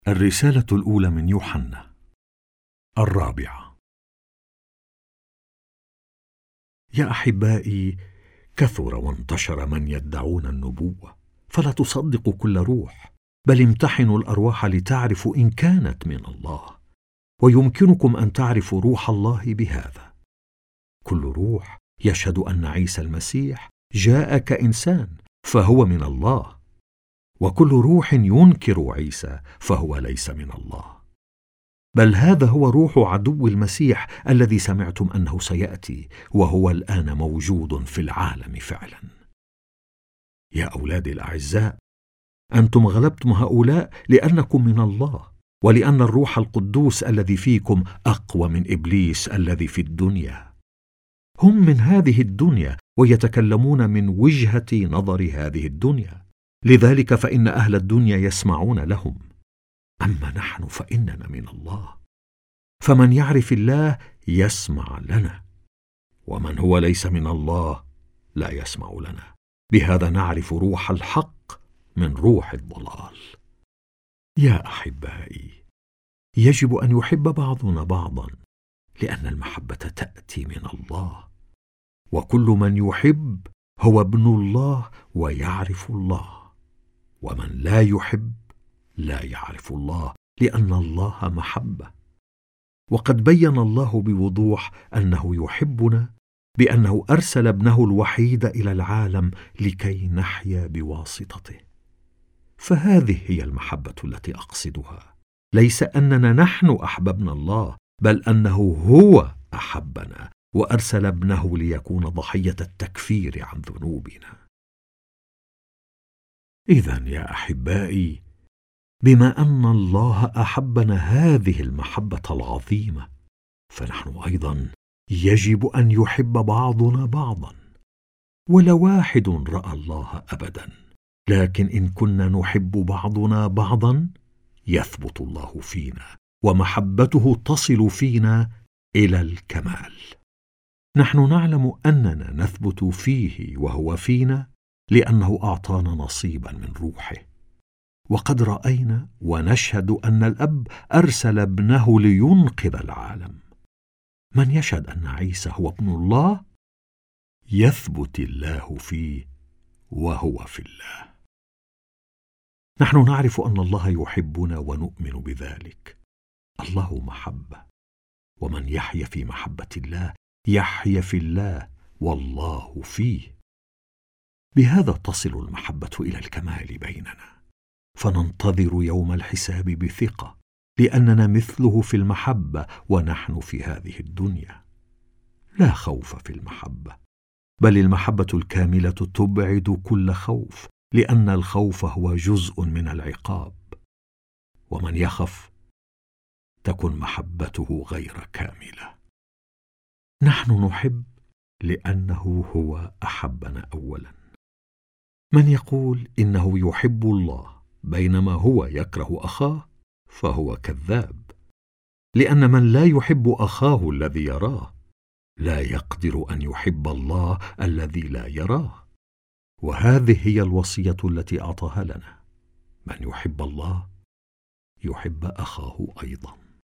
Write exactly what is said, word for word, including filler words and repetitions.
الرسالة الأولى من يوحنا الرابعة. يا أحبائي، كثر وانتشر من يدعون النبوة، فلا تصدقوا كل روح، بل امتحنوا الأرواح لتعرفوا إن كانت من الله، ويمكنكم أن تعرفوا روح الله بهذا: كل روح يشهد أن عيسى المسيح جاء كإنسان فهو من الله، وكل روح ينكر عيسى فهو ليس من الله، بل هذا هو روح عدو المسيح الذي سمعتم أنه سيأتي، وهو الآن موجود في العالم فعلا. يا أولادي الأعزاء، أنتم غلبتم هؤلاء لأنكم من الله، ولأن الروح القدوس الذي فيكم أقوى من إبليس الذي في الدنيا. هم من هذه الدنيا ويتكلمون من وجهة نظر هذه الدنيا، لذلك فإن أهل الدنيا يسمعون لهم، أما نحن فإننا من الله، فمن يعرف الله يسمع لنا، ومن هو ليس من الله لا يسمع لنا. بهذا نعرف روح الحق من روح الضلال. يا أحبائي، يجب أن يحب بعضنا بعضا، لأن المحبة تأتي من الله، وكل من يحب هو ابن الله ويعرف الله، ومن لا يحب لا يعرف الله، لأن الله محبة. وقد بين الله بوضوح أنه يحبنا بأنه أرسل ابنه الوحيد إلى العالم لكي نحيا بواسطته. فهذه هي المحبة التي أقصدها، ليس أننا نحن أحببنا الله، بل أنه هو أحبنا وأرسل ابنه ليكون ضحية التكفير عن ذنوبنا. إذن يا أحبائي، بما أن الله أحبنا هذه المحبة العظيمة، فنحن أيضا يجب أن يحب بعضنا بعضا. ولا واحد رأى الله أبدا، لكن إن كنا نحب بعضنا بعضا يثبت الله فينا، ومحبته تصل فينا إلى الكمال. نحن نعلم أننا نثبت فيه وهو فينا، لأنه أعطانا نصيبا من روحه. وقد رأينا ونشهد أن الأب أرسل ابنه لينقذ العالم. من يشهد أن عيسى هو ابن الله يثبت الله فيه وهو في الله. نحن نعرف أن الله يحبنا ونؤمن بذلك. الله محبة، ومن يحيا في محبة الله يحيا في الله والله فيه. بهذا تصل المحبة إلى الكمال بيننا، فننتظر يوم الحساب بثقة، لأننا مثله في المحبة ونحن في هذه الدنيا. لا خوف في المحبة، بل المحبة الكاملة تبعد كل خوف، لأن الخوف هو جزء من العقاب، ومن يخف تكن محبته غير كاملة. نحن نحب لأنه هو أحبنا أولا. من يقول إنه يحب الله بينما هو يكره أخاه فهو كذاب، لأن من لا يحب أخاه الذي يراه لا يقدر أن يحب الله الذي لا يراه. وهذه هي الوصية التي أعطاها لنا: من يحب الله يحب أخاه أيضا.